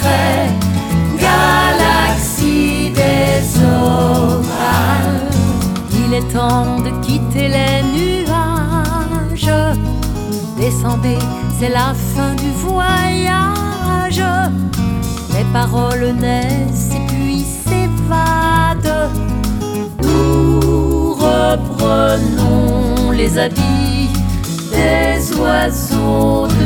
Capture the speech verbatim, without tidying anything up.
secret, galaxie des orales. Il est temps de quitter les nuages. Descendez, c'est la fin du voyage. Les paroles naissent et puis s'évadent. Nous reprenons les habits des oiseaux de